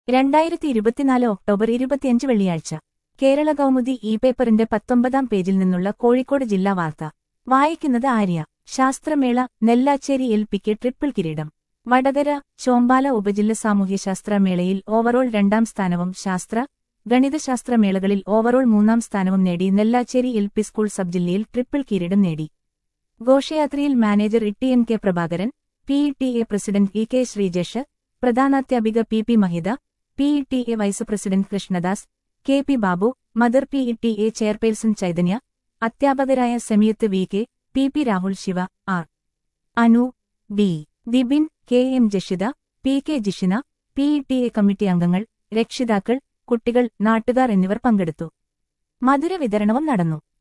2024 October 25 വെള്ളിയാഴ്ച Kerala Kaumudi E പേപ്പറിന്റെ 19-ാം പേജിൽ നിന്നുള്ള കോഴിക്കോട് ജില്ലാ വാർത്ത വായിക്കുന്നത് ആര്യ. ശാസ്ത്രമേള നെല്ലാച്ചേരി എൽ.പിക്ക് ട്രിപ്പിൾ കിരീടം. വടകര ചോമ്പാല ഉപജില്ല സാമൂഹ്യശാസ്ത്ര മേളയിൽ ഓവറോൾ 2ാം സ്ഥാനവും ശാസ്ത്ര, ഗണിതശാസ്ത്ര മേളകളിൽ ഓവറോൾ 3ാം സ്ഥാനവും നേടി നെല്ലാച്ചേരി എൽ.പി സ്കൂൾ സബ് ജില്ലയിൽ ട്രിപ്പിൾ കിരീടം നേടി. ഘോഷയാത്രയിൽ manager TNK. Prabhakaran, PETA. President EK. Sreejesh, പ്രധാനാധ്യാപിക PP. Mahitha, PETA. Vice president Krishnadas, KP. Babu, mother PETA. Chairperson Chaithanya, അധ്യാപകരായ Semiyath VK., PP. Rahul Shiva, R. Anu, D. Dibin, KM. Jashitha, PK. Jishina, PETA. Committee അംഗങ്ങൾ, രക്ഷിതാക്കൾ, കുട്ടികൾ, നാട്ടുകാർ എന്നിവർ പങ്കെടുത്തു. മധുര വിതരണവും നടന്നു.